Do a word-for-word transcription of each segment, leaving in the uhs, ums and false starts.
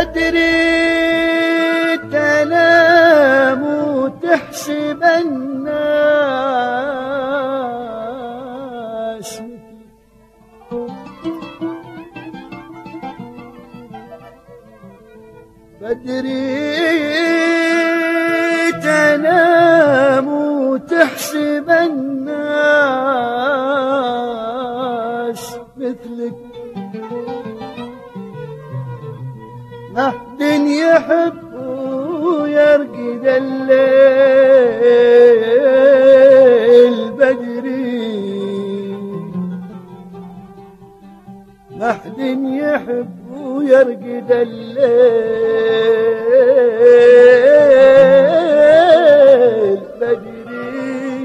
بدري تنام وتحسب الناس بدري تنام وتحسب الناس مثلك ما حد يحب ويرقد الليل بدري ما حد يحب ويرقد الليل بدري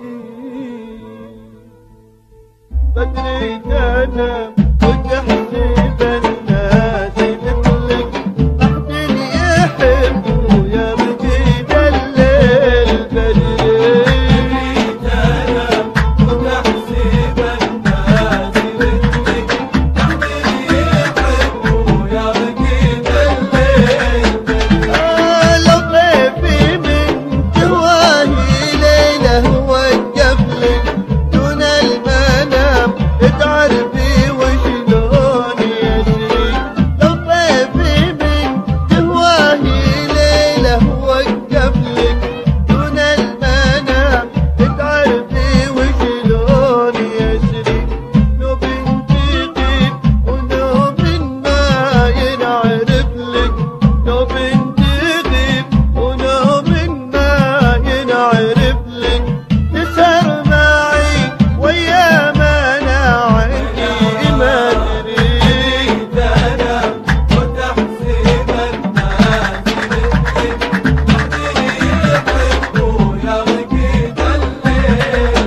بدري تنام وتحسب الناس مثلك ما حد يحب ويرقد الليل بدري تنام وتحسب الناس مثلك ما حد يحب ويرقد الليل بدري لو طيفي من تواهي ليله وقف لك دون المنام تعرفي وشلون يسري لو طيفي من تهواهي ليله وقف لك دون المنام تعرفي وشلون يسري نوب تغيب ونوب ما ينعرف لك نوب تغيب ونوب ما ينعرف لك تسهر معي ويا ما انا عندي ما ادري تنام وتحسب الناس مثلك ما حد يحب ويرقد الليل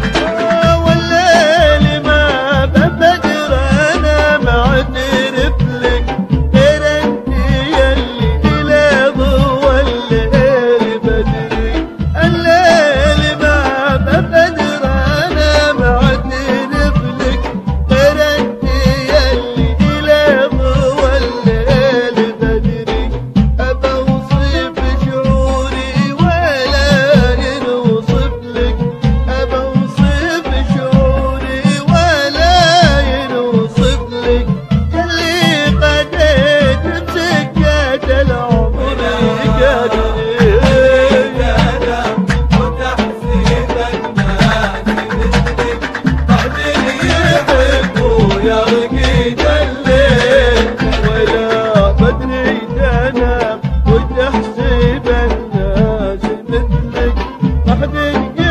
والليل ما ببدر انا معترف لك غير انت يلي الى ضوى الليل بدري الليل ما ببدر انا معترف لك غير انت يلي الى ضوى الليل بدري ابى اوصف شعوري ولا ينوصف لك ابى اوصف شعوري ولا ينوصف لك يلي قديت بسكة العمر قدري تنام وتحسب الناس مثلك ما حد يحب ويرقد الليل ولا بدري تنام وتحسب الناس مثلك ما حد